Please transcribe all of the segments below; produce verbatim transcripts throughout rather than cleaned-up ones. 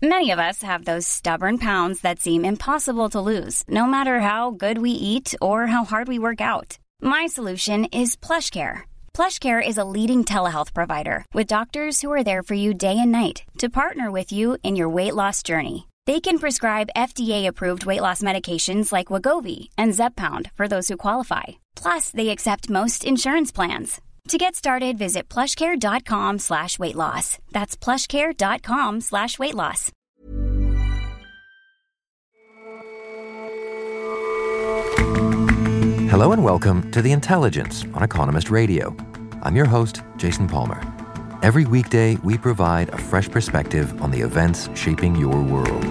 Many of us have those stubborn pounds that seem impossible to lose, no matter how good we eat or how hard we work out. My solution is PlushCare. PlushCare is a leading telehealth provider with doctors who are there for you day and night to partner with you in your weight loss journey. They can prescribe F D A-approved weight loss medications like Wegovy and Zepbound for those who qualify. Plus, they accept most insurance plans. To get started, visit plushcare.com slash weight loss. That's plushcare.com slash weight loss. Hello and welcome to The Intelligence on Economist Radio. I'm your host, Jason Palmer. Every weekday, we provide a fresh perspective on the events shaping your world.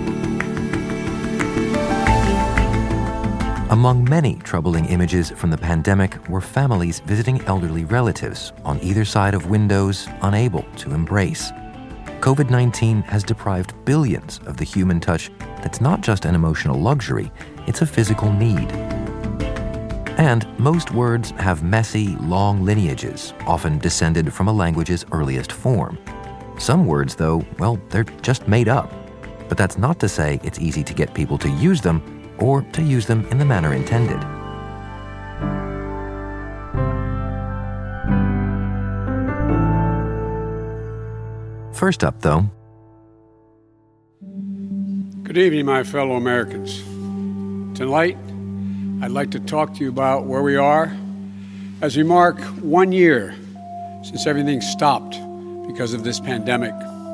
Among many troubling images from the pandemic were families visiting elderly relatives on either side of windows, unable to embrace. covid nineteen has deprived billions of the human touch that's not just an emotional luxury, it's a physical need. And most words have messy, long lineages, often descended from a language's earliest form. Some words, though, well, they're just made up. But that's not to say it's easy to get people to use them or to use them in the manner intended. First up, though. Good evening, my fellow Americans. Tonight, I'd like to talk to you about where we are as we mark one year since everything stopped because of this pandemic.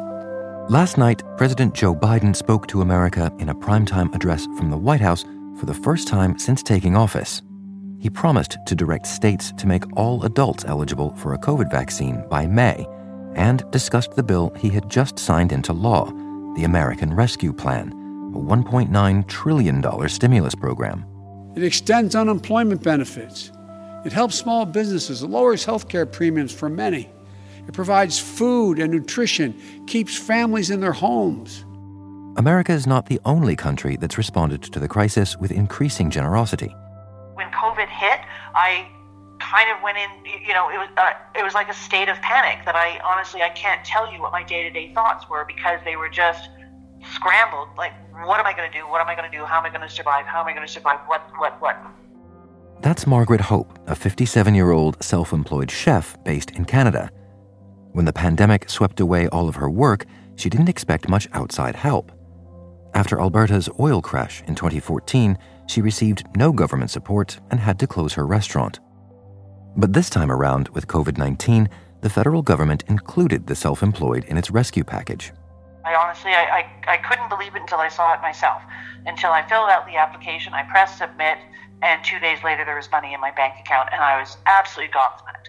Last night, President Joe Biden spoke to America in a primetime address from the White House for the first time since taking office. He promised to direct states to make all adults eligible for a COVID vaccine by May and discussed the bill he had just signed into law, the American Rescue Plan, a one point nine trillion dollars stimulus program. It extends unemployment benefits. It helps small businesses. It lowers health care premiums for many. It provides food and nutrition, keeps families in their homes. America is not the only country that's responded to the crisis with increasing generosity. When COVID hit, I kind of went in, you know, it was uh, it was like a state of panic that I honestly, I can't tell you what my day-to-day thoughts were because they were just scrambled. Like, what am I going to do? What am I going to do? How am I going to survive? How am I going to survive? What, what, what? That's Margaret Hope, a fifty-seven-year-old self-employed chef based in Canada. When the pandemic swept away all of her work, she didn't expect much outside help. After Alberta's oil crash in twenty fourteen, she received no government support and had to close her restaurant. But this time around, with covid nineteen, the federal government included the self-employed in its rescue package. I honestly, I, I, I couldn't believe it until I saw it myself. Until I filled out the application, I pressed submit, and two days later there was money in my bank account, and I was absolutely gobsmacked.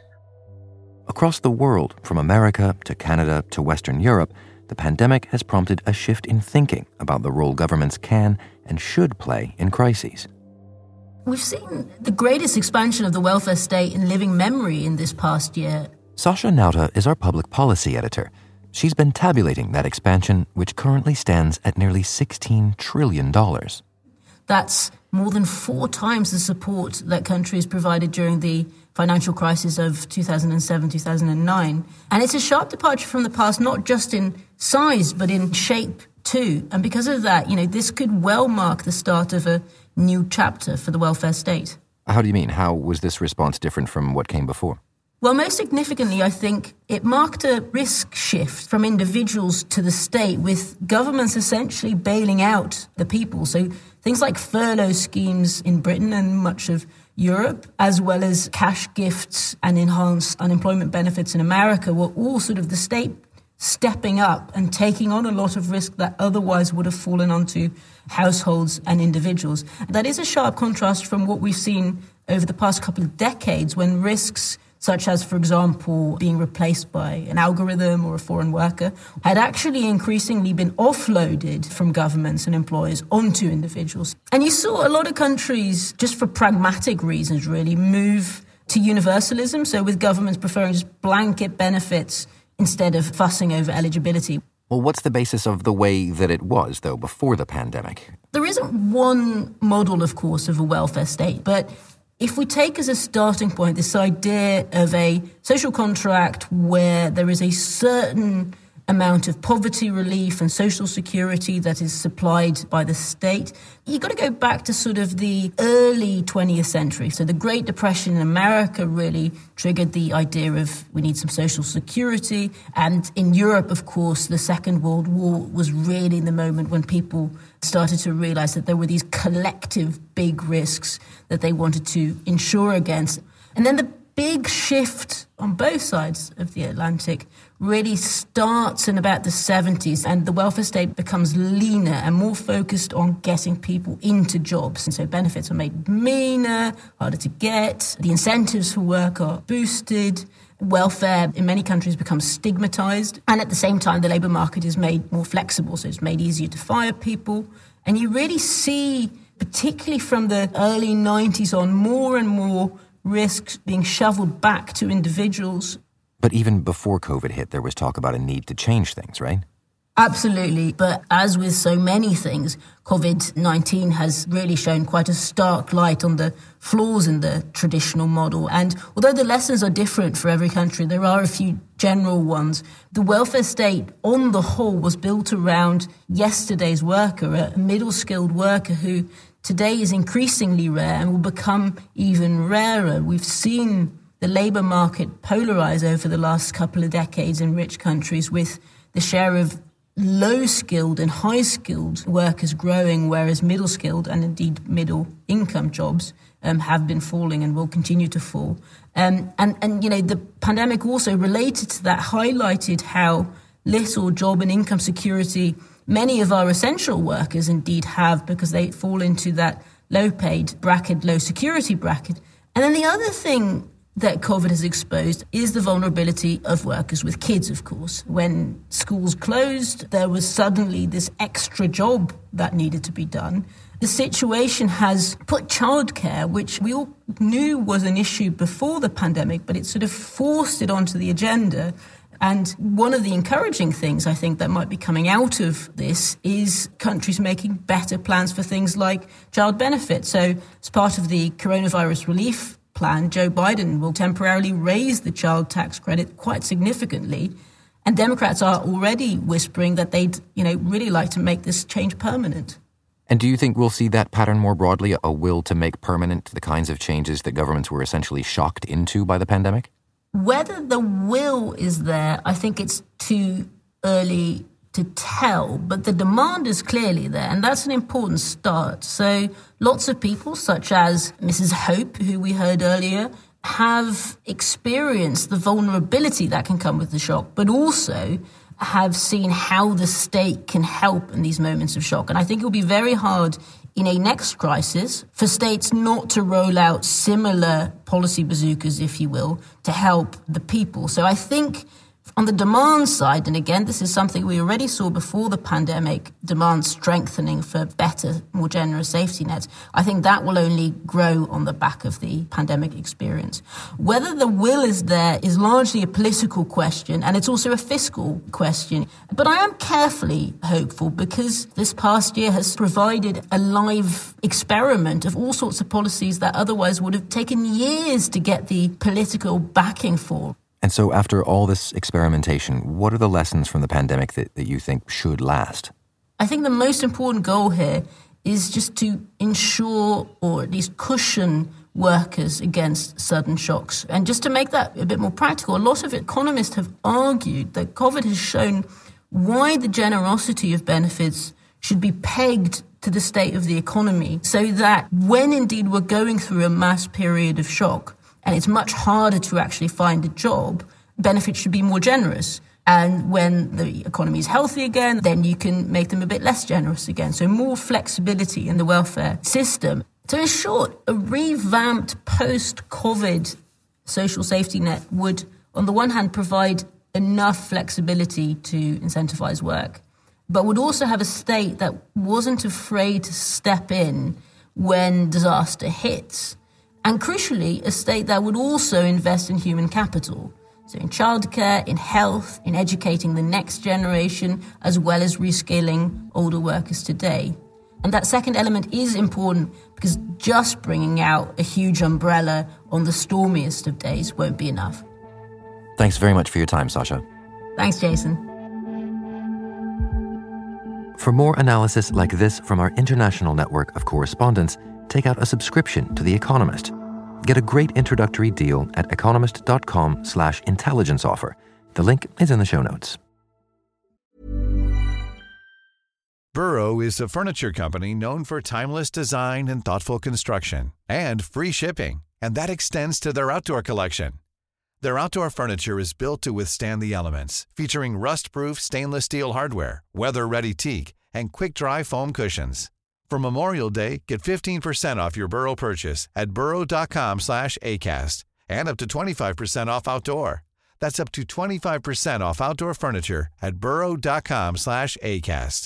Across the world, from America to Canada to Western Europe, the pandemic has prompted a shift in thinking about the role governments can and should play in crises. We've seen the greatest expansion of the welfare state in living memory in this past year. Sasha Nauta is our public policy editor. She's been tabulating that expansion, which currently stands at nearly sixteen trillion dollars. That's more than four times the support that countries provided during the financial crisis of two thousand seven, two thousand nine. And it's a sharp departure from the past, not just in size, but in shape too. And because of that, you know, this could well mark the start of a new chapter for the welfare state. How do you mean? How was this response different from what came before? Well, most significantly, I think it marked a risk shift from individuals to the state, with governments essentially bailing out the people. So things like furlough schemes in Britain and much of Europe, as well as cash gifts and enhanced unemployment benefits in America, were all sort of the state stepping up and taking on a lot of risk that otherwise would have fallen onto households and individuals. That is a sharp contrast from what we've seen over the past couple of decades, when risks such as, for example, being replaced by an algorithm or a foreign worker, had actually increasingly been offloaded from governments and employers onto individuals. And you saw a lot of countries, just for pragmatic reasons really, move to universalism, so with governments preferring just blanket benefits instead of fussing over eligibility. Well, what's the basis of the way that it was, though, before the pandemic? There isn't one model, of course, of a welfare state, but if we take as a starting point this idea of a social contract where there is a certain amount of poverty relief and social security that is supplied by the state. You've got to go back to sort of the early twentieth century. So the Great Depression in America really triggered the idea of we need some social security. And in Europe, of course, the Second World War was really the moment when people started to realize that there were these collective big risks that they wanted to insure against. And then the big shift on both sides of the Atlantic really starts in about the seventies, and the welfare state becomes leaner and more focused on getting people into jobs. And so benefits are made meaner, harder to get. The incentives for work are boosted. Welfare in many countries becomes stigmatized. And at the same time, the labour market is made more flexible, so it's made easier to fire people. And you really see, particularly from the early nineties on, more and more risks being shoveled back to individuals. But even before COVID hit, there was talk about a need to change things, right? Absolutely. But as with so many things, COVID nineteen has really shown quite a stark light on the flaws in the traditional model. And although the lessons are different for every country, there are a few general ones. The welfare state, on the whole, was built around yesterday's worker, a middle-skilled worker who today is increasingly rare and will become even rarer. We've seen the labour market polarize over the last couple of decades in rich countries, with the share of low-skilled and high-skilled workers growing, whereas middle-skilled and indeed middle-income jobs um, have been falling and will continue to fall. Um, and, and, you know, the pandemic also related to that highlighted how little job and income security many of our essential workers indeed have, because they fall into that low-paid bracket, low-security bracket. And then the other thing that COVID has exposed is the vulnerability of workers with kids, of course. When schools closed, there was suddenly this extra job that needed to be done. The situation has put childcare, which we all knew was an issue before the pandemic, but it sort of forced it onto the agenda. And one of the encouraging things, I think, that might be coming out of this is countries making better plans for things like child benefit. So as part of the coronavirus relief plan, Joe Biden will temporarily raise the child tax credit quite significantly. And Democrats are already whispering that they'd, you know, really like to make this change permanent. And do you think we'll see that pattern more broadly, a will to make permanent the kinds of changes that governments were essentially shocked into by the pandemic? Whether the will is there, I think it's too early to tell, but the demand is clearly there, and that's an important start. So lots of people, such as Missus Hope, who we heard earlier, have experienced the vulnerability that can come with the shock, but also have seen how the state can help in these moments of shock. And I think it will be very hard in a next crisis for states not to roll out similar policy bazookas, if you will, to help the people. So I think on the demand side, and again, this is something we already saw before the pandemic, demand strengthening for better, more generous safety nets. I think that will only grow on the back of the pandemic experience. Whether the will is there is largely a political question, and it's also a fiscal question. But I am carefully hopeful, because this past year has provided a live experiment of all sorts of policies that otherwise would have taken years to get the political backing for. And so after all this experimentation, what are the lessons from the pandemic that, that you think should last? I think the most important goal here is just to ensure, or at least cushion, workers against sudden shocks. And just to make that a bit more practical, a lot of economists have argued that COVID has shown why the generosity of benefits should be pegged to the state of the economy, so that when indeed we're going through a mass period of shock, and it's much harder to actually find a job, benefits should be more generous. And when the economy is healthy again, then you can make them a bit less generous again. So more flexibility in the welfare system. So in short, a revamped post-COVID social safety net would, on the one hand, provide enough flexibility to incentivize work, but would also have a state that wasn't afraid to step in when disaster hits. And crucially, a state that would also invest in human capital. So in childcare, in health, in educating the next generation, as well as reskilling older workers today. And that second element is important, because just bringing out a huge umbrella on the stormiest of days won't be enough. Thanks very much for your time, Sasha. Thanks, Jason. For more analysis like this from our international network of correspondents, take out a subscription to The Economist. Get a great introductory deal at economist.com slash intelligence offer. The link is in the show notes. Burrow is a furniture company known for timeless design and thoughtful construction, and free shipping, and that extends to their outdoor collection. Their outdoor furniture is built to withstand the elements, featuring rust-proof stainless steel hardware, weather-ready teak, and quick-dry foam cushions. For Memorial Day, get fifteen percent off your Burrow purchase at burrow.com slash ACAST and up to twenty-five percent off outdoor. That's up to twenty-five percent off outdoor furniture at burrow.com slash ACAST.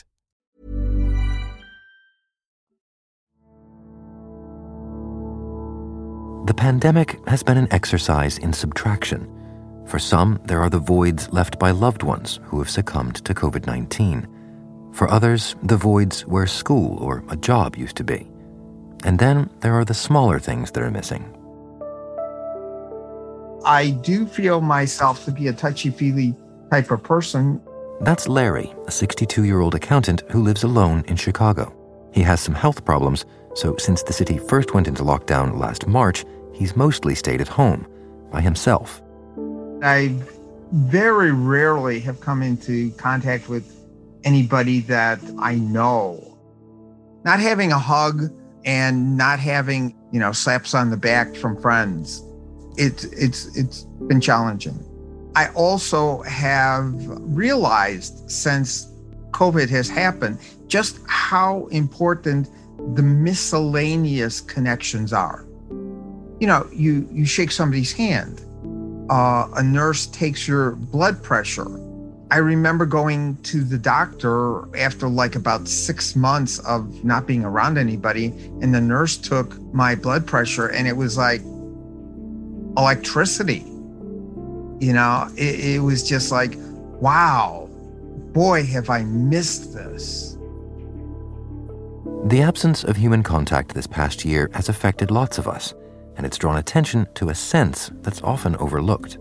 The pandemic has been an exercise in subtraction. For some, there are the voids left by loved ones who have succumbed to covid nineteen. For others, the voids where school or a job used to be. And then there are the smaller things that are missing. I do feel myself to be a touchy-feely type of person. That's Larry, a sixty-two-year-old accountant who lives alone in Chicago. He has some health problems, so since the city first went into lockdown last March, he's mostly stayed at home by himself. I very rarely have come into contact with anybody that I know. Not having a hug and not having, you know, slaps on the back from friends, it's it's it's been challenging. I also have realized since COVID has happened just how important the miscellaneous connections are. You know, you, you shake somebody's hand. Uh, a nurse takes your blood pressure. I remember going to the doctor after like about six months of not being around anybody, and the nurse took my blood pressure, and it was like electricity. You know, it, it was just like, wow, boy, have I missed this. The absence of human contact this past year has affected lots of us, and it's drawn attention to a sense that's often overlooked.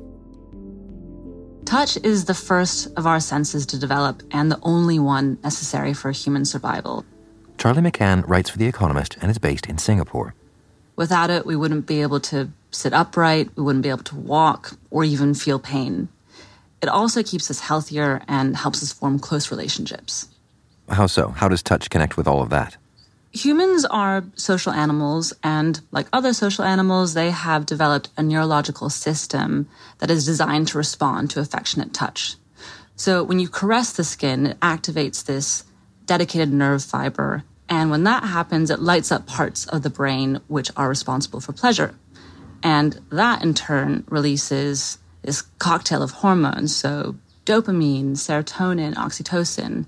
Touch is the first of our senses to develop and the only one necessary for human survival. Charlie McCann writes for The Economist and is based in Singapore. Without it, we wouldn't be able to sit upright, we wouldn't be able to walk, or even feel pain. It also keeps us healthier and helps us form close relationships. How so? How does touch connect with all of that? Humans are social animals, and like other social animals, they have developed a neurological system that is designed to respond to affectionate touch. So when you caress the skin, it activates this dedicated nerve fiber, and when that happens, it lights up parts of the brain which are responsible for pleasure. And that, in turn, releases this cocktail of hormones, so dopamine, serotonin, oxytocin,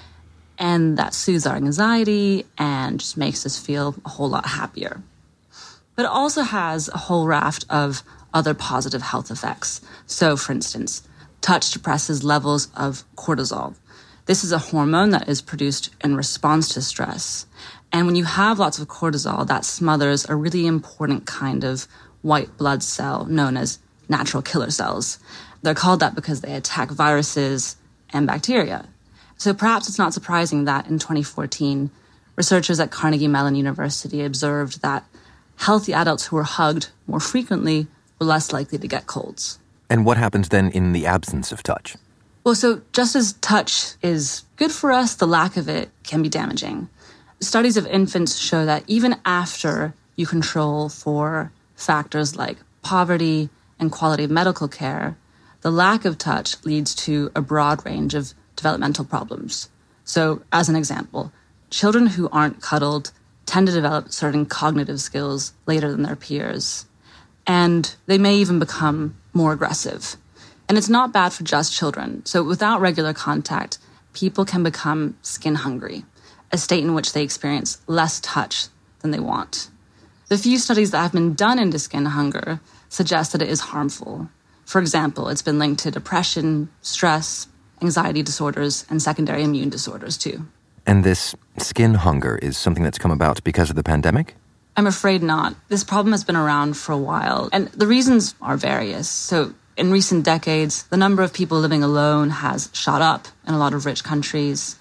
and that soothes our anxiety and just makes us feel a whole lot happier. But it also has a whole raft of other positive health effects. So, for instance, touch depresses levels of cortisol. This is a hormone that is produced in response to stress. And when you have lots of cortisol, that smothers a really important kind of white blood cell known as natural killer cells. They're called that because they attack viruses and bacteria. So perhaps it's not surprising that in twenty fourteen, researchers at Carnegie Mellon University observed that healthy adults who were hugged more frequently were less likely to get colds. And what happens then in the absence of touch? Well, so just as touch is good for us, the lack of it can be damaging. Studies of infants show that even after you control for factors like poverty and quality of medical care, the lack of touch leads to a broad range of developmental problems. So, as an example, children who aren't cuddled tend to develop certain cognitive skills later than their peers, and they may even become more aggressive. And it's not bad for just children. So without regular contact, people can become skin hungry, a state in which they experience less touch than they want. The few studies that have been done into skin hunger suggest that it is harmful. For example, it's been linked to depression, stress, anxiety disorders, and secondary immune disorders too. And this skin hunger is something that's come about because of the pandemic? I'm afraid not. This problem has been around for a while, and the reasons are various. So in recent decades, the number of people living alone has shot up in a lot of rich countries.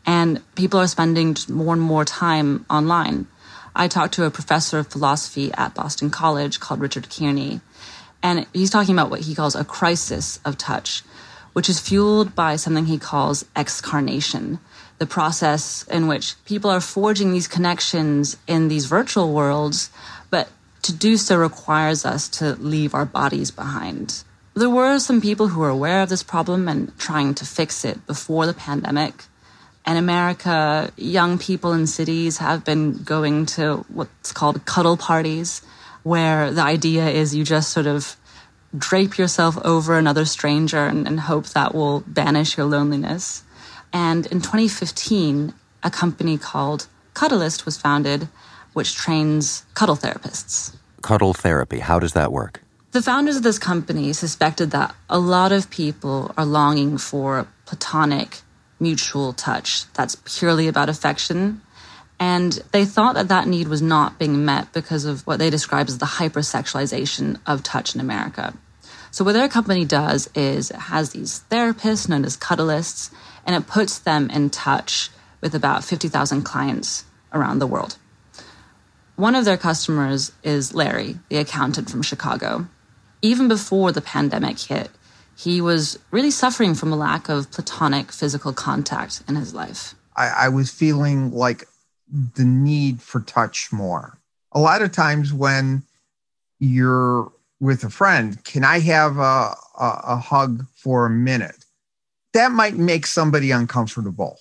and people are spending more and more time online. I talked to a professor of philosophy at Boston College called Richard Kearney, and he's talking about what he calls a crisis of touch, which is fueled by something he calls excarnation, the process in which people are forging these connections in these virtual worlds, but to do so requires us to leave our bodies behind. There were some people who were aware of this problem and trying to fix it before the pandemic. In America, young people in cities have been going to what's called cuddle parties, where the idea is you just sort of drape yourself over another stranger and, and hope that will banish your loneliness. And in twenty fifteen, a company called Cuddlist was founded, which trains cuddle therapists. Cuddle therapy, how does that work? The founders of this company suspected that a lot of people are longing for platonic, mutual touch that's purely about affection. And they thought that that need was not being met because of what they described as the hypersexualization of touch in America. So what their company does is it has these therapists known as cuddlists, and it puts them in touch with about fifty thousand clients around the world. One of their customers is Larry, the accountant from Chicago. Even before the pandemic hit, he was really suffering from a lack of platonic physical contact in his life. I, I was feeling like the need for touch more. A lot of times when you're with a friend, can I have a, a, a hug for a minute? That might make somebody uncomfortable.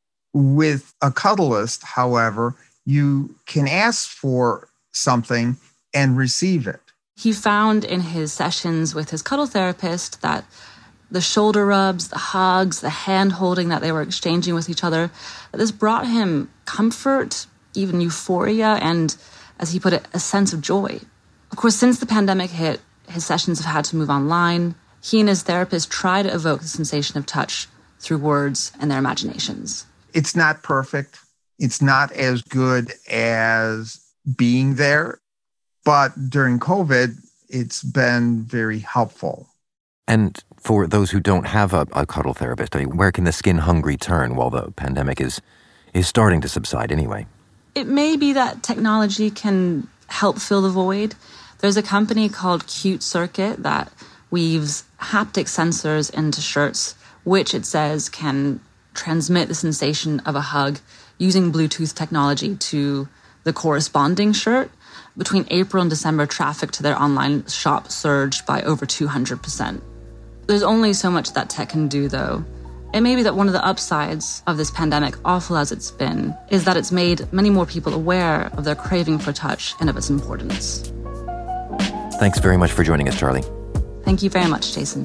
With a cuddlist, however, you can ask for something and receive it. He found in his sessions with his cuddle therapist that the shoulder rubs, the hugs, the hand holding that they were exchanging with each other, that this brought him comfort, even euphoria, and, as he put it, a sense of joy. Of course, since the pandemic hit, his sessions have had to move online. He and his therapist try to evoke the sensation of touch through words and their imaginations. It's not perfect. It's not as good as being there. But during COVID, it's been very helpful. And for those who don't have a, a cuddle therapist, I mean, where can the skin-hungry turn while the pandemic is is starting to subside anyway? It may be that technology can help fill the void. There's a company called Cute Circuit that weaves haptic sensors into shirts, which it says can transmit the sensation of a hug using Bluetooth technology to the corresponding shirt. Between April and December, traffic to their online shop surged by over two hundred percent. There's only so much that tech can do, though. It may be that one of the upsides of this pandemic, awful as it's been, is that it's made many more people aware of their craving for touch and of its importance. Thanks very much for joining us, Charlie. Thank you very much, Jason.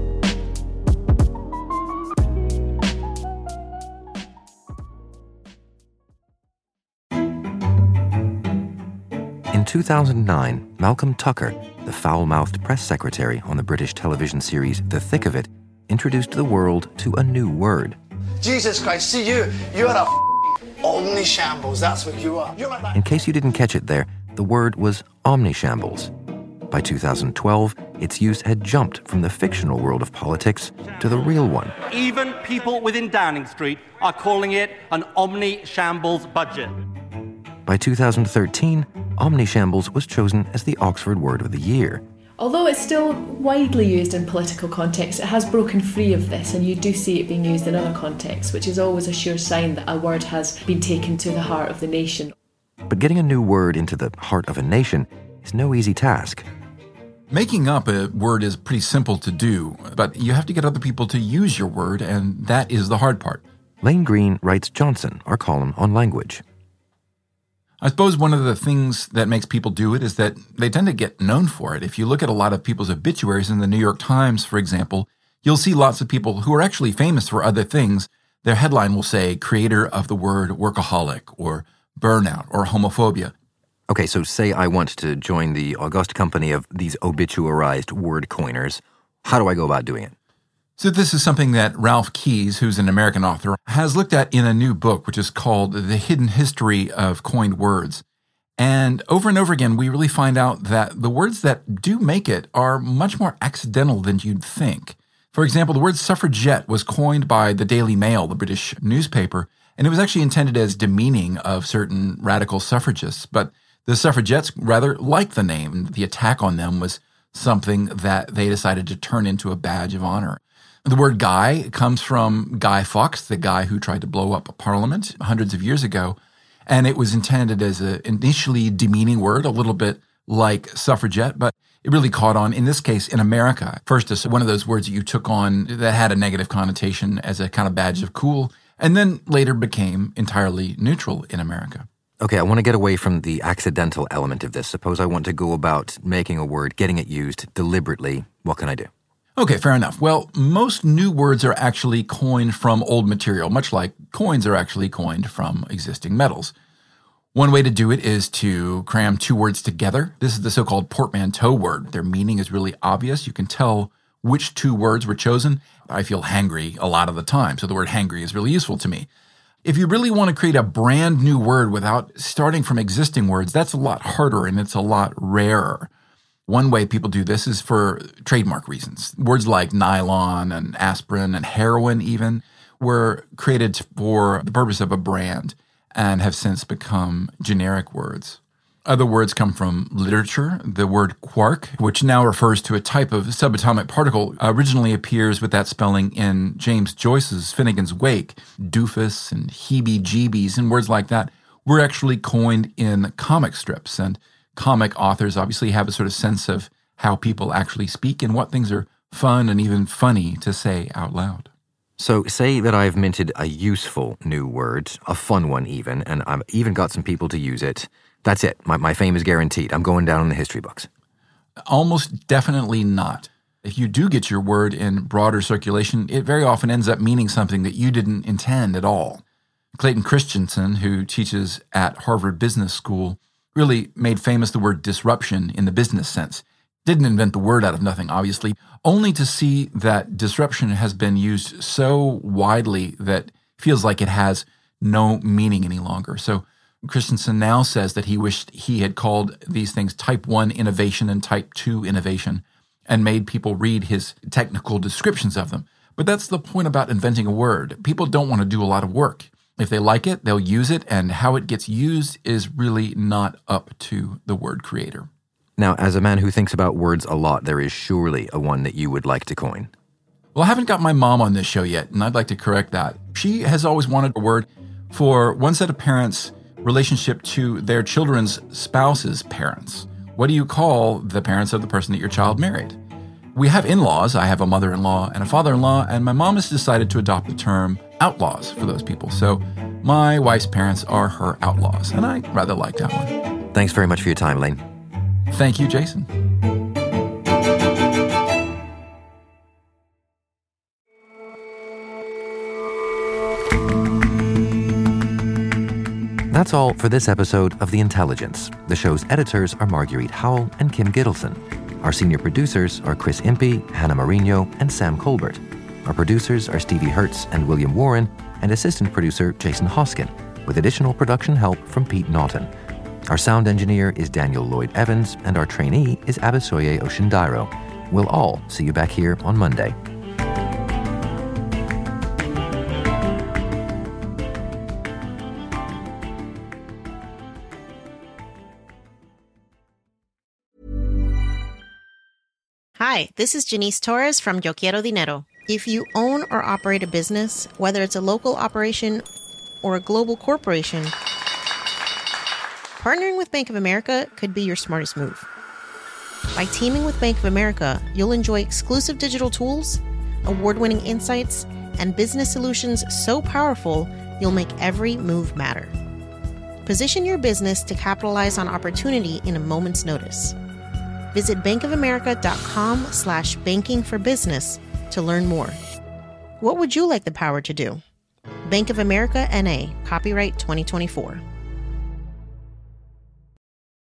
In two thousand nine, Malcolm Tucker, the foul-mouthed press secretary on the British television series The Thick of It, introduced the world to a new word. Jesus Christ, see you, you're a f***ing omnishambles, that's what you are. You're like that. In case you didn't catch it there, the word was omnishambles. By two thousand twelve, its use had jumped from the fictional world of politics to the real one. Even people within Downing Street are calling it an omnishambles budget. By two thousand thirteen, omnishambles was chosen as the Oxford Word of the Year. Although it's still widely used in political contexts, it has broken free of this, and you do see it being used in other contexts, which is always a sure sign that a word has been taken to the heart of the nation. But getting a new word into the heart of a nation is no easy task. Making up a word is pretty simple to do, but you have to get other people to use your word, and that is the hard part. Lane Green writes Johnson, our column on language. I suppose one of the things that makes people do it is that they tend to get known for it. If you look at a lot of people's obituaries in the New York Times, for example, you'll see lots of people who are actually famous for other things. Their headline will say, creator of the word workaholic, or burnout, or homophobia. Okay, so say I want to join the august company of these obituarized word coiners. How do I go about doing it? So this is something that Ralph Keyes, who's an American author, has looked at in a new book, which is called The Hidden History of Coined Words. And over and over again, we really find out that the words that do make it are much more accidental than you'd think. For example, the word suffragette was coined by the Daily Mail, the British newspaper, And it was actually intended as demeaning of certain radical suffragists, but the suffragettes rather liked the name. The attack on them was something that they decided to turn into a badge of honor. The word guy comes from Guy Fawkes, the guy who tried to blow up a parliament hundreds of years ago. And it was intended as an initially demeaning word, a little bit like suffragette, but it really caught on, in this case, in America. First, as one of those words that you took on that had a negative connotation as a kind of badge of cool, and then later became entirely neutral in America. Okay, I want to get away from the accidental element of this. Suppose I want to go about making a word, getting it used deliberately. What can I do? Okay, fair enough. Well, most new words are actually coined from old material, much like coins are actually coined from existing metals. One way to do it is to cram two words together. This is the so-called portmanteau word. Their meaning is really obvious. You can tell which two words were chosen. I feel hangry a lot of the time, so the word hangry is really useful to me. If you really want to create a brand new word without starting from existing words, that's a lot harder and it's a lot rarer. One way people do this is for trademark reasons. Words like nylon and aspirin and heroin even were created for the purpose of a brand and have since become generic words. Other words come from literature. The word quark, which now refers to a type of subatomic particle, originally appears with that spelling in James Joyce's Finnegan's Wake. Doofus and heebie-jeebies and words like that were actually coined in comic strips, and comic authors obviously have a sort of sense of how people actually speak and what things are fun and even funny to say out loud. So say that I've minted a useful new word, a fun one even, and I've even got some people to use it. That's it. My, my fame is guaranteed. I'm going down in the history books. Almost definitely not. If you do get your word in broader circulation, it very often ends up meaning something that you didn't intend at all. Clayton Christensen, who teaches at Harvard Business School, really made famous the word disruption in the business sense. Didn't invent the word out of nothing, obviously, only to see that disruption has been used so widely that it feels like it has no meaning any longer. So Christensen now says that he wished he had called these things type one innovation and type two innovation and made people read his technical descriptions of them. But that's the point about inventing a word. People don't want to do a lot of work. If they like it, they'll use it, and how it gets used is really not up to the word creator. Now, as a man who thinks about words a lot, there is surely a one that you would like to coin. Well, I haven't got my mom on this show yet, and I'd like to correct that. She has always wanted a word for one set of parents' relationship to their children's spouse's parents. What do you call the parents of the person that your child married? We have in-laws. I have a mother-in-law and a father-in-law, and my mom has decided to adopt the term outlaws for those people. So my wife's parents are her outlaws, and I rather like that one. Thanks very much for your time, Lane. Thank you, Jason. That's all for this episode of The Intelligence. The show's editors are Marguerite Howell and Kim Gittleson. Our senior producers are Chris Impey, Hannah Marino, and Sam Colbert. Our producers are Stevie Hertz and William Warren, and assistant producer Jason Hoskin, with additional production help from Pete Naughton. Our sound engineer is Daniel Lloyd Evans, and our trainee is Abisoye Oshindairo. We'll all see you back here on Monday. Hi, this is Janice Torres from Yo Quiero Dinero. If you own or operate a business, whether it's a local operation or a global corporation, partnering with Bank of America could be your smartest move. By teaming with Bank of America, you'll enjoy exclusive digital tools, award-winning insights, and business solutions so powerful, you'll make every move matter. Position your business to capitalize on opportunity in a moment's notice. Visit bankofamerica.com slash banking for business to learn more. What would you like the power to do? Bank of America N A, copyright twenty twenty-four.